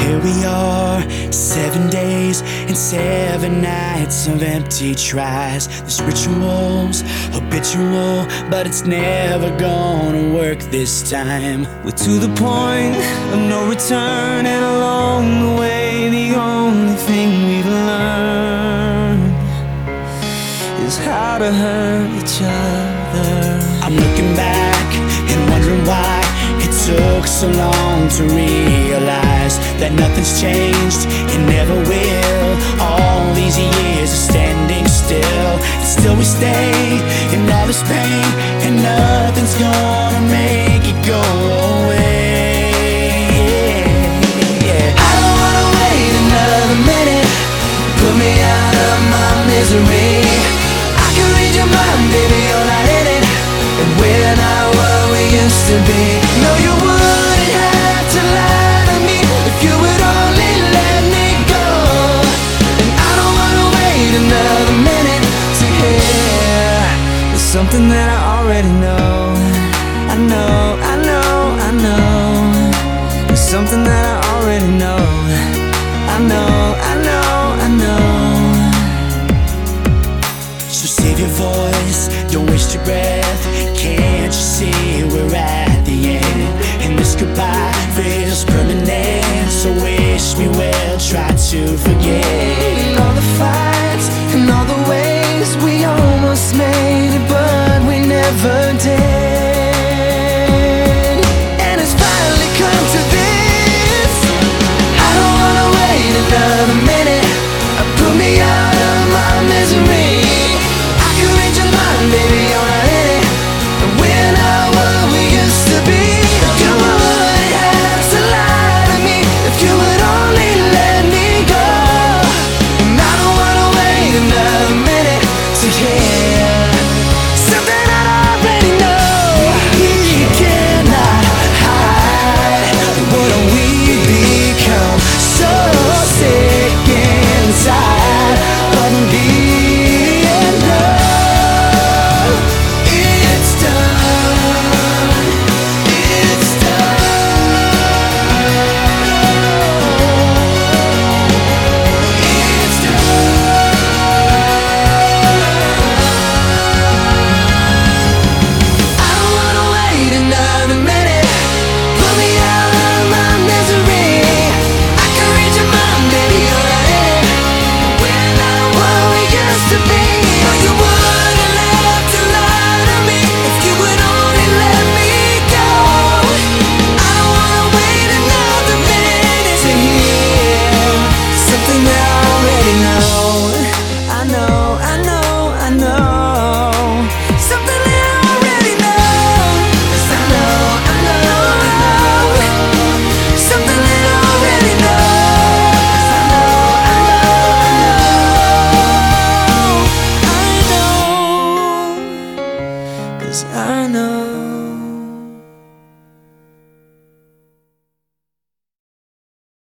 here we are, 7 days and 7 nights of empty tries. This ritual's habitual, but it's never gonna work this time. We're to the point of no return, and along the way the only thing we've learned is how to hurt each other. I'm looking back and wondering why it took so long to realize that nothing's changed, it never will. All these years of standing still, and still we stay in all this pain, and nothing's gonna make it go away. Yeah. I don't wanna wait another minute, put me out of my misery. I can read your mind, baby, you're not in it, and we're not what we used to be. No, you wouldn't have to lie to me if you would only let me go. And I don't wanna wait another minute to hear something that I already know. I know, I know, I know. It's something that I already know. I know, I know, I know. So save your voice, don't waste your breath. Can't you see we're at the end? And this goodbye feels permanent. So wish me well, try to forget all the fights and all the ways we almost made it, but we never did. And it's finally come to this. I don't wanna wait another minute, put me out of my misery. I can read your mind, baby, you're not in it, and we're not what we used to be. You wouldn't have to lie to me if you would only let me go. And I don't wanna wait another minute to hear something that I already know. We cannot hide what we become, so sick inside of being loved. It's done, it's done, it's done. I don't wanna wait another minute, put me out of my misery. I can read your mind, baby, you're not in it, we're not what we used to be. No, you wouldn't have to lie to me if you would only let me go. I don't wanna wait another minute to hear something that I already know. I know, I know, I know. Something that I already know. 'Cause I know, I know, I know. Something that I already know. 'Cause I know, I know, I know. 'Cause I know.